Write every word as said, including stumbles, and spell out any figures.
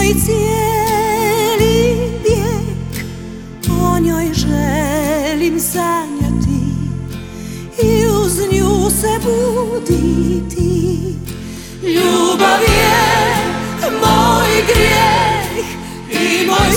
moj cijeli vijek, o njoj želim sanjati i uz nju se buditi. Ljubav je moj grijeh i moj